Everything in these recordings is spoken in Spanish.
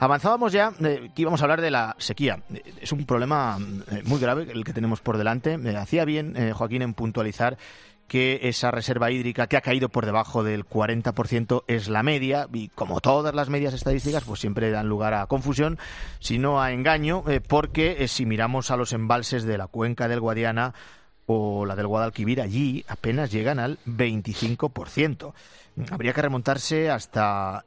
Avanzábamos ya, que íbamos a hablar de la sequía. Es un problema muy grave el que tenemos por delante. Hacía bien, Joaquín, en puntualizar que esa reserva hídrica que ha caído por debajo del 40% es la media, y como todas las medias estadísticas, pues siempre dan lugar a confusión, sino a engaño, porque si miramos a los embalses de la cuenca del Guadiana o la del Guadalquivir, allí apenas llegan al 25%. Habría que remontarse hasta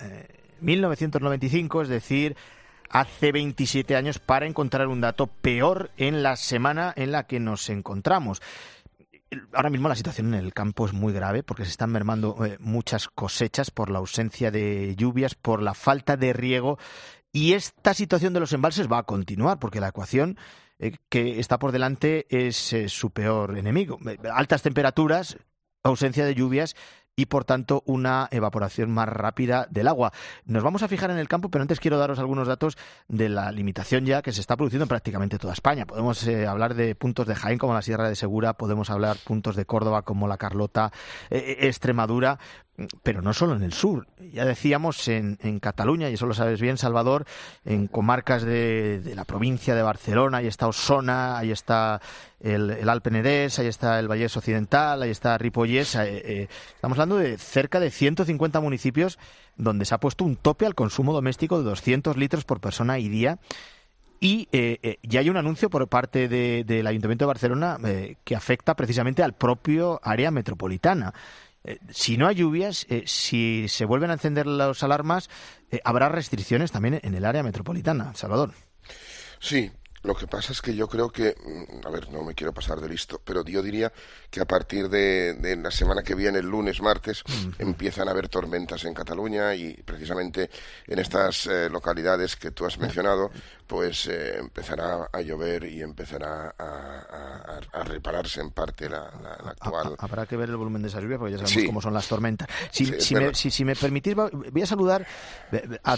1995, es decir, hace 27 años, para encontrar un dato peor en la semana en la que nos encontramos. Ahora mismo la situación en el campo es muy grave porque se están mermando muchas cosechas por la ausencia de lluvias, por la falta de riego, y esta situación de los embalses va a continuar porque la ecuación que está por delante es su peor enemigo. Altas temperaturas, ausencia de lluvias y, por tanto, una evaporación más rápida del agua. Nos vamos a fijar en el campo, pero antes quiero daros algunos datos de la limitación ya que se está produciendo en prácticamente toda España. Podemos hablar de puntos de Jaén como la Sierra de Segura, podemos hablar puntos de Córdoba como la Carlota, Extremadura, pero no solo en el sur. Ya decíamos en Cataluña, y eso lo sabes bien, Salvador, en comarcas de la provincia de Barcelona, ahí está Osona, ahí está el Alt Penedès, ahí está el Vallès Occidental, ahí está Ripollès. Estamos hablando de cerca de 150 municipios donde se ha puesto un tope al consumo doméstico de 200 litros por persona y día. Y ya hay un anuncio por parte del Ayuntamiento de Barcelona que afecta precisamente al propio área metropolitana. Si no hay lluvias, si se vuelven a encender las alarmas, habrá restricciones también en el área metropolitana. Salvador. Sí, lo que pasa es que yo creo que, a ver, no me quiero pasar de listo, pero yo diría que a partir de la semana que viene, el lunes, martes, empiezan a haber tormentas en Cataluña, y precisamente en estas localidades que tú has mencionado, pues empezará a llover y empezará a repararse en parte la actual. Habrá que ver el volumen de esa lluvia porque ya sabemos cómo son las tormentas. Si me permitís, voy a saludar a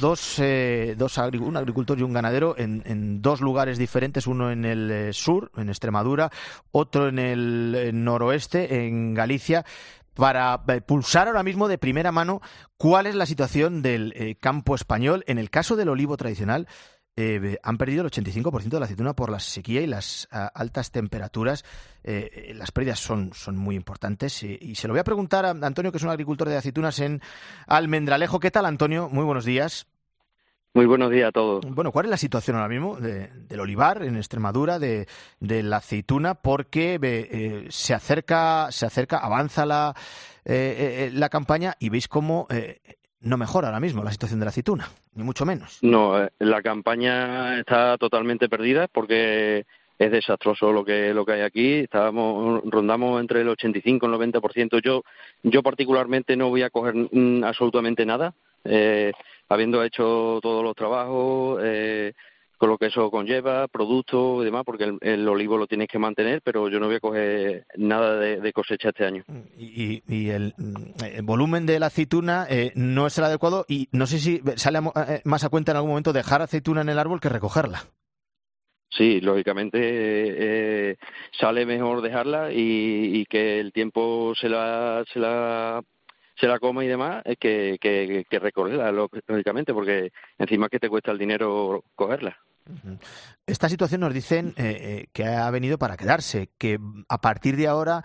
un agricultor y un ganadero en dos lugares diferentes, uno en el sur, en Extremadura, otro en el noroeste, en Galicia, para pulsar ahora mismo de primera mano cuál es la situación del campo español. En el caso del olivo tradicional, han perdido el 85% de la aceituna por la sequía y las altas temperaturas. Las pérdidas son muy importantes, y se lo voy a preguntar a Antonio, que es un agricultor de aceitunas en Almendralejo. ¿Qué tal, Antonio? Muy buenos días. Muy buenos días a todos. Bueno, ¿cuál es la situación ahora mismo del olivar en Extremadura, de la aceituna? Porque se acerca, avanza la campaña, y veis cómo no mejora ahora mismo la situación de la aceituna, ni mucho menos. No, la campaña está totalmente perdida porque es desastroso lo que hay aquí. Rondamos entre el 85 y el 90%. Yo particularmente no voy a coger absolutamente nada, habiendo hecho todos los trabajos, con lo que eso conlleva, productos y demás, porque el olivo lo tienes que mantener, pero yo no voy a coger nada de cosecha este año. Y el volumen de la aceituna no es el adecuado, y no sé si sale más a cuenta en algún momento dejar aceituna en el árbol que recogerla. Sí, lógicamente sale mejor dejarla y que el tiempo se la coma y demás, que recogerla, lógicamente, porque encima que te cuesta el dinero cogerla. Esta situación nos dicen que ha venido para quedarse, que a partir de ahora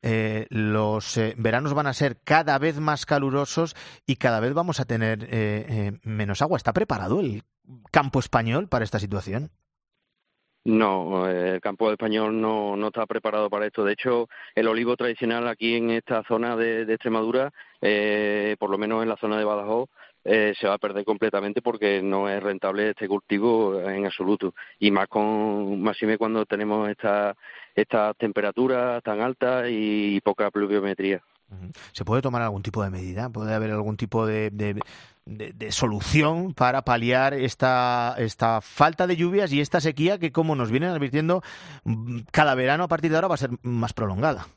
los veranos van a ser cada vez más calurosos y cada vez vamos a tener menos agua. ¿Está preparado el campo español para esta situación? No, el campo español no está preparado para esto. De hecho, el olivo tradicional aquí en esta zona de Extremadura, por lo menos en la zona de Badajoz, se va a perder completamente porque no es rentable este cultivo en absoluto. Y máxime cuando tenemos estas temperaturas tan altas y poca pluviometría. ¿Se puede tomar algún tipo de medida? ¿Puede haber algún tipo de solución para paliar esta falta de lluvias y esta sequía que, como nos vienen advirtiendo, cada verano a partir de ahora va a ser más prolongada?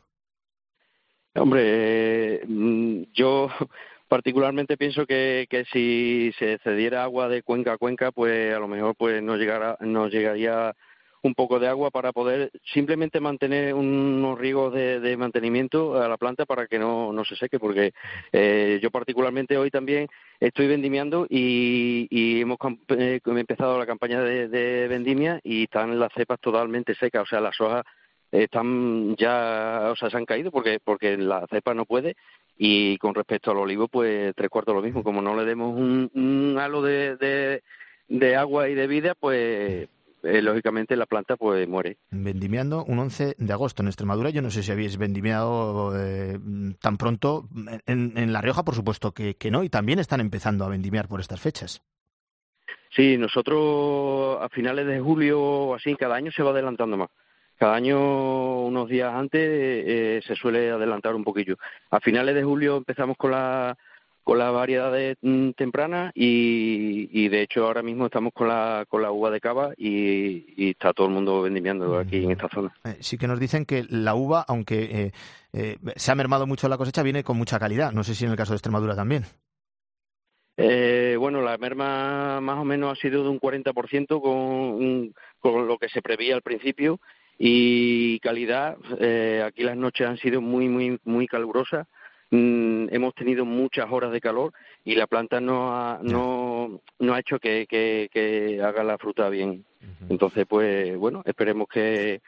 Hombre, yo particularmente pienso que si se cediera agua de cuenca a cuenca, pues a lo mejor pues nos llegaría un poco de agua para poder simplemente mantener unos riegos de mantenimiento a la planta para que no se seque, porque yo particularmente hoy también estoy vendimiando y hemos empezado la campaña de vendimia y están las cepas totalmente secas, o sea, las hojas están ya, o sea, se han caído porque la cepa no puede. Y con respecto al olivo, pues 3/4 lo mismo. Como no le demos un halo de agua y de vida, pues lógicamente la planta pues muere. Vendimiando un 11 de agosto en Extremadura. Yo no sé si habéis vendimiado tan pronto. En La Rioja, por supuesto que no, y también están empezando a vendimiar por estas fechas. Sí, nosotros a finales de julio o así, cada año se va adelantando más. Cada año, unos días antes, se suele adelantar un poquillo. A finales de julio empezamos con las variedades tempranas y de hecho ahora mismo estamos con la uva de cava y está todo el mundo vendimiando aquí en esta zona. Sí que nos dicen que la uva, aunque se ha mermado mucho la cosecha, viene con mucha calidad. No sé si en el caso de Extremadura también. Bueno, la merma más o menos ha sido de un 40% con lo que se preveía al principio. Y calidad, aquí las noches han sido muy calurosas, hemos tenido muchas horas de calor y la planta no ha hecho que haga la fruta bien. Entonces, pues bueno, esperemos que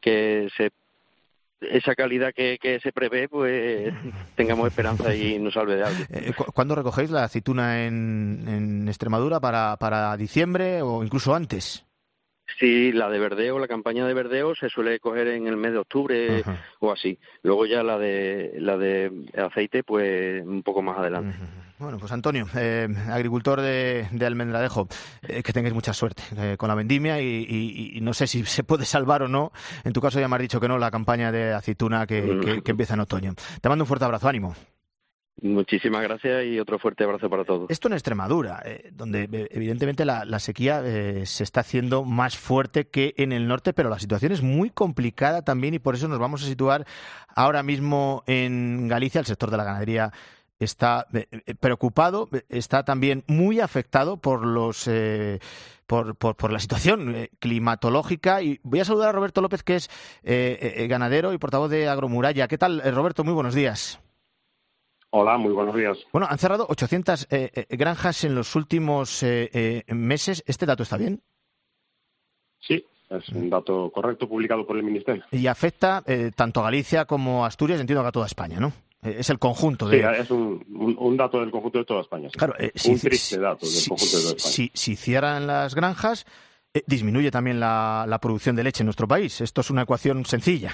esa calidad que se prevé, pues tengamos esperanza y nos salve de algo. ¿Cuándo recogéis la aceituna en Extremadura? ¿Para diciembre o incluso antes? Sí, la de verdeo, la campaña de verdeo se suele coger en el mes de octubre o así. Luego ya la de aceite, pues un poco más adelante. Bueno, pues Antonio, agricultor de Almendralejo, que tengáis mucha suerte con la vendimia y no sé si se puede salvar o no. En tu caso ya me has dicho que no, la campaña de aceituna que empieza en otoño. Te mando un fuerte abrazo, ánimo. Muchísimas gracias y otro fuerte abrazo para todos. Esto en Extremadura, donde evidentemente la sequía se está haciendo más fuerte que en el norte, pero la situación es muy complicada también y por eso nos vamos a situar ahora mismo en Galicia. El sector de la ganadería está preocupado, está también muy afectado por la situación climatológica. Y voy a saludar a Roberto López, que es ganadero y portavoz de Agromuralla. ¿Qué tal, Roberto? Muy buenos días. Hola, muy buenos días. Bueno, han cerrado 800 granjas en los últimos meses. ¿Este dato está bien? Sí, es un dato correcto publicado por el Ministerio. Y afecta tanto a Galicia como a Asturias, entiendo que a toda España, ¿no? Es el conjunto de... Sí, es un dato del conjunto de toda España. Sí. Claro, un triste dato del conjunto de toda España. Si cierran las granjas, disminuye también la producción de leche en nuestro país. Esto es una ecuación sencilla.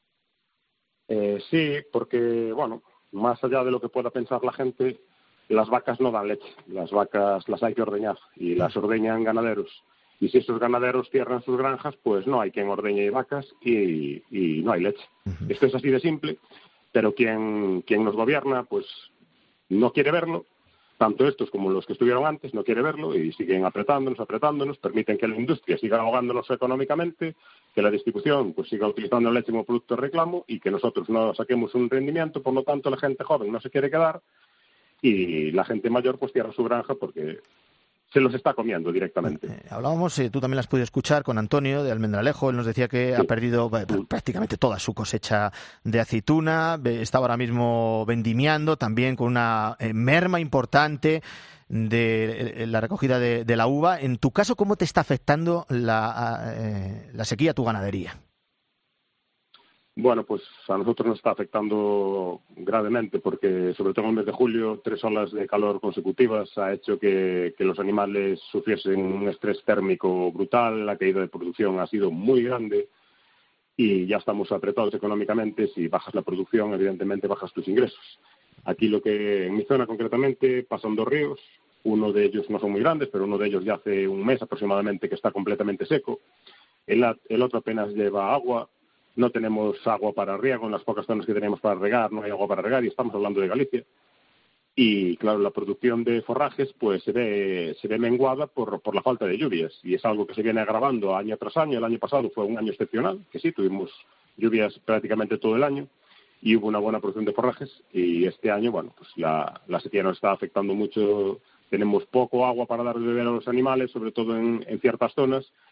Sí, porque, bueno, más allá de lo que pueda pensar la gente, las vacas no dan leche. Las vacas las hay que ordeñar y las ordeñan ganaderos. Y si esos ganaderos cierran sus granjas, pues no hay quien ordeñe vacas y no hay leche. Esto es así de simple, pero quien nos gobierna, pues no quiere verlo. Tanto estos como los que estuvieron antes no quiere verlo y siguen apretándonos, permiten que la industria siga ahogándonos económicamente, que la distribución pues siga utilizando la leche como producto de reclamo y que nosotros no saquemos un rendimiento. Por lo tanto, la gente joven no se quiere quedar y la gente mayor pues cierra su granja porque se los está comiendo directamente. Hablábamos, tú también lo has podido escuchar, con Antonio de Almendralejo. Él nos decía que ha perdido prácticamente toda su cosecha de aceituna. Está ahora mismo vendimiando, también con una merma importante de la recogida de la uva. En tu caso, ¿cómo te está afectando la sequía a tu ganadería? Bueno, pues a nosotros nos está afectando gravemente porque, sobre todo en el mes de julio, 3 olas de calor consecutivas ha hecho que los animales sufriesen un estrés térmico brutal, la caída de producción ha sido muy grande y ya estamos apretados económicamente. Si bajas la producción, evidentemente bajas tus ingresos. Aquí en mi zona concretamente pasan 2 ríos, uno de ellos no son muy grandes, pero uno de ellos ya hace un mes aproximadamente que está completamente seco, el otro apenas lleva agua. No tenemos agua para riego, en las pocas zonas que tenemos para regar no hay agua para regar y estamos hablando de Galicia. Y claro, la producción de forrajes pues se ve menguada por la falta de lluvias y es algo que se viene agravando año tras año. El año pasado fue un año excepcional, que sí, tuvimos lluvias prácticamente todo el año y hubo una buena producción de forrajes y este año, bueno, pues la sequía nos está afectando mucho. Tenemos poco agua para dar de beber a los animales, sobre todo en ciertas zonas.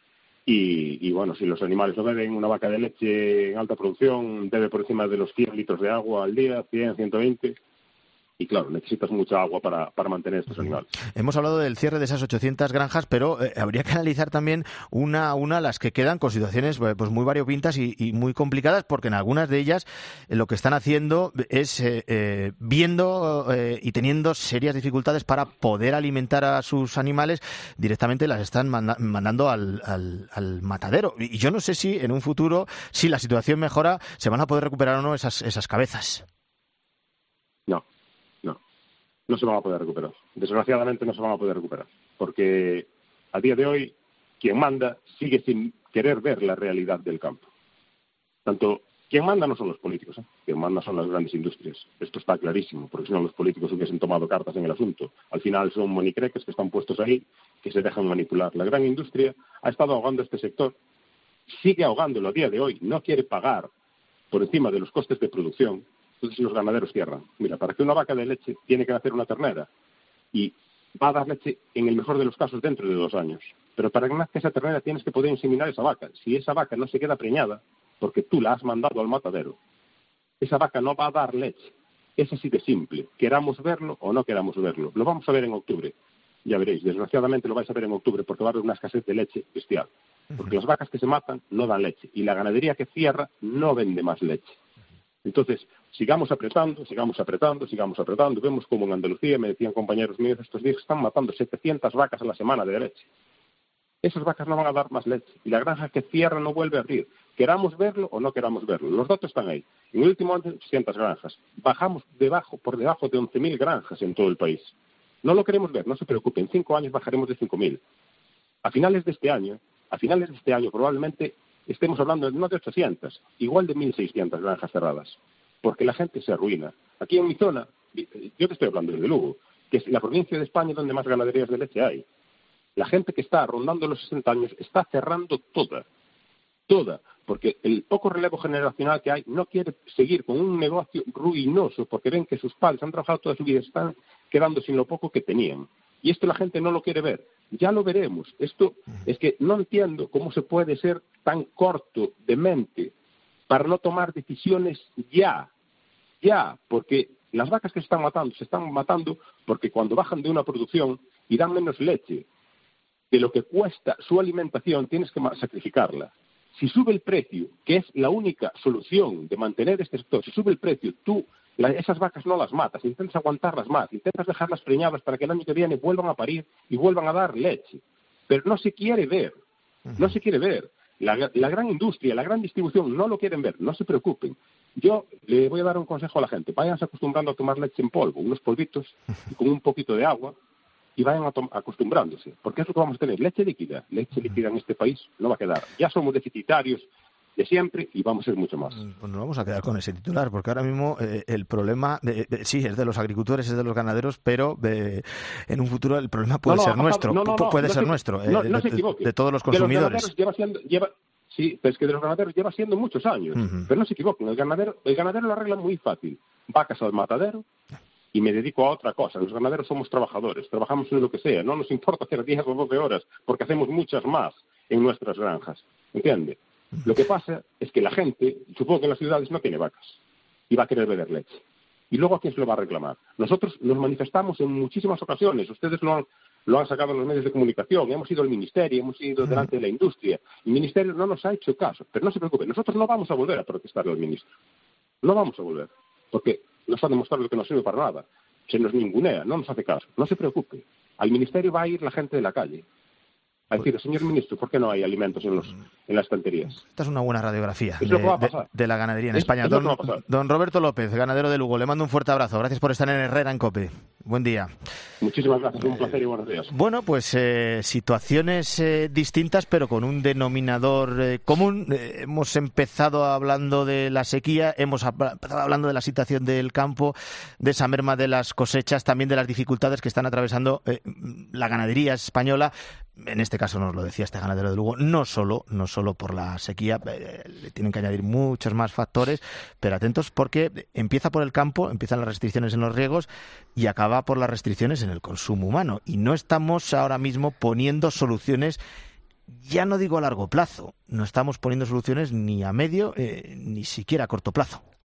Y bueno, si los animales no beben, una vaca de leche en alta producción bebe por encima de los 100 litros de agua al día, 100, 120. Y claro, necesitas mucha agua para mantener estos animales. Hemos hablado del cierre de esas 800 granjas, pero habría que analizar también una a las que quedan con situaciones pues muy variopintas y muy complicadas, porque en algunas de ellas lo que están haciendo es viendo y teniendo serias dificultades para poder alimentar a sus animales, directamente las están mandando al matadero. Y yo no sé si en un futuro, si la situación mejora, se van a poder recuperar o no esas cabezas. No se van a poder recuperar. Desgraciadamente no se van a poder recuperar. Porque a día de hoy, quien manda sigue sin querer ver la realidad del campo. Tanto quien manda no son los políticos, quien manda son las grandes industrias. Esto está clarísimo, porque si no los políticos hubiesen tomado cartas en el asunto. Al final son monicreques que están puestos ahí, que se dejan manipular. La gran industria ha estado ahogando este sector, sigue ahogándolo a día de hoy, no quiere pagar por encima de los costes de producción. Entonces los ganaderos cierran. Mira, para que una vaca de leche tiene que nacer una ternera y va a dar leche en el mejor de los casos dentro de 2 años. Pero para que nazca esa ternera tienes que poder inseminar esa vaca. Si esa vaca no se queda preñada, porque tú la has mandado al matadero, esa vaca no va a dar leche. Es así de simple. Queramos verlo o no queramos verlo. Lo vamos a ver en octubre. Ya veréis, desgraciadamente lo vais a ver en octubre porque va a haber una escasez de leche bestial. Porque las vacas que se matan no dan leche y la ganadería que cierra no vende más leche. Entonces, sigamos apretando. Vemos como en Andalucía, me decían compañeros míos estos días, están matando 700 vacas a la semana de leche. Esas vacas no van a dar más leche. Y la granja que cierra no vuelve a abrir. Queramos verlo o no queramos verlo. Los datos están ahí. En el último año, 800 granjas. Bajamos por debajo de 11.000 granjas en todo el país. No lo queremos ver, no se preocupen. En 5 años bajaremos de 5.000. A finales de este año probablemente estemos hablando no de 800, igual de 1.600 granjas cerradas, porque la gente se arruina. Aquí en mi zona, yo te estoy hablando de Lugo, que es la provincia de España donde más ganaderías de leche hay. La gente que está rondando los 60 años está cerrando toda, porque el poco relevo generacional que hay no quiere seguir con un negocio ruinoso, porque ven que sus padres han trabajado toda su vida y están quedando sin lo poco que tenían. Y esto la gente no lo quiere ver. Ya lo veremos. Esto es que no entiendo cómo se puede ser tan corto de mente para no tomar decisiones ya, porque las vacas que se están matando porque cuando bajan de una producción y dan menos leche de lo que cuesta su alimentación, tienes que sacrificarla. Si sube el precio, que es la única solución de mantener este sector, si sube el precio, esas vacas no las matas, intentas aguantarlas más, intentas dejarlas preñadas para que el año que viene vuelvan a parir y vuelvan a dar leche. Pero no se quiere ver. La gran industria, la gran distribución no lo quieren ver, no se preocupen. Yo le voy a dar un consejo a la gente, váyanse acostumbrando a tomar leche en polvo, unos polvitos y con un poquito de agua, y vayan acostumbrándose, porque es lo que vamos a tener, leche líquida en este país no va a quedar. Ya somos deficitarios de siempre y vamos a ser mucho más. Pues nos vamos a quedar con ese titular, porque ahora mismo el problema, sí, es de los agricultores, es de los ganaderos, pero en un futuro el problema puede ser nuestro. Puede ser nuestro, de todos los consumidores. Sí, pero es que de los ganaderos lleva siendo muchos años. Pero no se equivoquen, el ganadero lo arregla muy fácil. Vacas al matadero y me dedico a otra cosa. Los ganaderos somos trabajadores, trabajamos en lo que sea. No nos importa hacer 10 o 12 horas, porque hacemos muchas más en nuestras granjas. ¿Entiende? Lo que pasa es que la gente, supongo que en las ciudades no tiene vacas y va a querer beber leche. Y luego, ¿a quién se lo va a reclamar? Nosotros nos manifestamos en muchísimas ocasiones. Ustedes lo han sacado en los medios de comunicación. Hemos ido al ministerio, hemos ido delante de la industria. El ministerio no nos ha hecho caso. Pero no se preocupen, nosotros no vamos a volver a protestarle al ministro. No vamos a volver, porque nos ha demostrado que no sirve para nada. Se nos ningunea, no nos hace caso. No se preocupe. Al ministerio va a ir la gente de la calle a decir, señor ministro, ¿por qué no hay alimentos en las estanterías? Esta es una buena radiografía de la ganadería en España. Don Roberto López, ganadero de Lugo, le mando un fuerte abrazo. Gracias por estar en Herrera en COPE. Buen día. Muchísimas gracias, un placer y buenos días. Bueno, pues situaciones distintas, pero con un denominador común. Hemos empezado hablando de la sequía, hemos empezado hablando de la situación del campo, de esa merma de las cosechas, también de las dificultades que están atravesando la ganadería española. En este caso nos lo decía este ganadero de Lugo, no solo por la sequía, le tienen que añadir muchos más factores, pero atentos porque empieza por el campo, empiezan las restricciones en los riegos y acaba por las restricciones en el consumo humano. Y no estamos ahora mismo poniendo soluciones ya no digo a largo plazo, no estamos poniendo soluciones ni a medio ni siquiera a corto plazo.